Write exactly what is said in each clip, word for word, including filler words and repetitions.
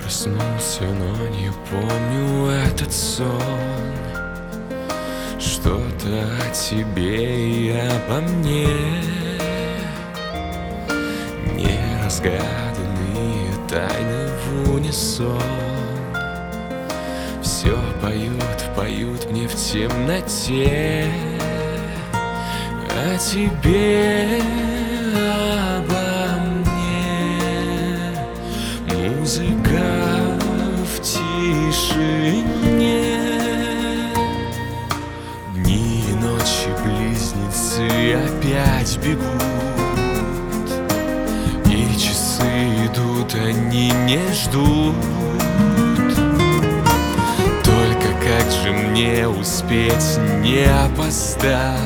Проснулся, но не помню этот сон. Что-то о тебе и обо мне, неразгаданные тайны в унисон. Все поют, поют мне в темноте о тебе, обо мне. Музыка в тишине, дни и ночи близнецы опять бегут, и часы идут, они не ждут. Только как же мне успеть не опоздать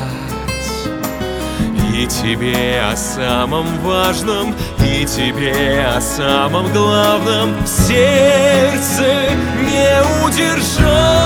и тебе о самом важном, и тебе о самом главном в сердце не удержать.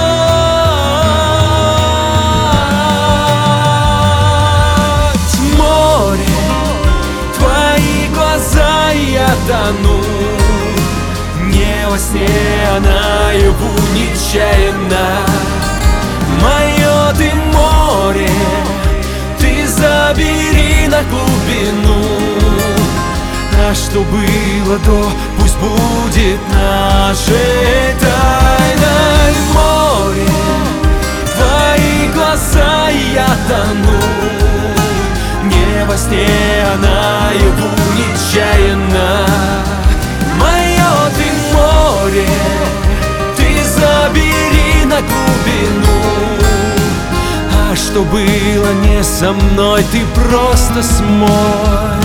Море, твои глаза, я тону, не во сне, а наяву нечаянно. Мое ты море, ты забери на глубину. А что было до, пусть будет нашей тайной. Море, твои глаза, я тону, не во сне, а наяву нечаянно. Мое ты море, ты забери на глубину. А что было не со мной, ты просто смой.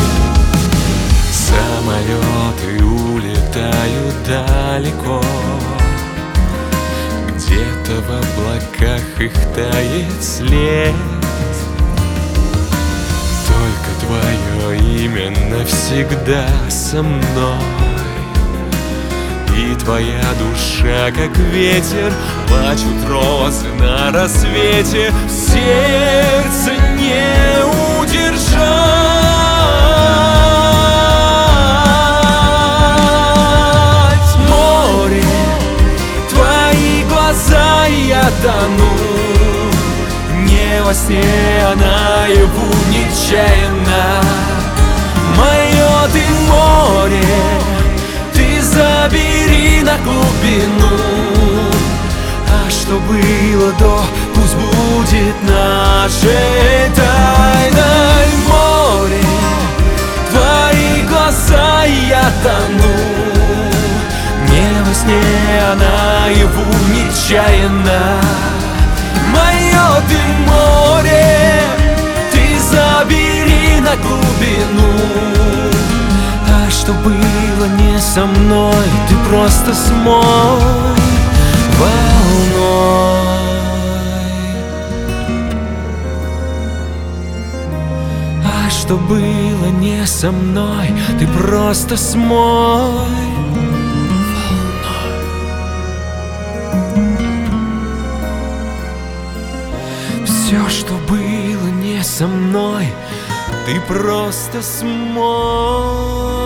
Самолеты улетают далеко, где-то в облаках их тает след. Только твое имя навсегда со мной, и твоя душа, как ветер, плачут розы на рассвете. В сердце не удержать. Море, твои глаза, я тону, не во сне, а наяву нечаянно. Мое ты море, ты забери на глубину. А что было до, пусть будет нашей тайной. Море, твои глаза, я тону, не во сне, а наяву нечаянно. Мое ты море, ты забери на глубину. А что было не со мной, ты просто смой волной. А что было не со мной, ты просто смой волной. Все, что было не со мной, ты просто смой.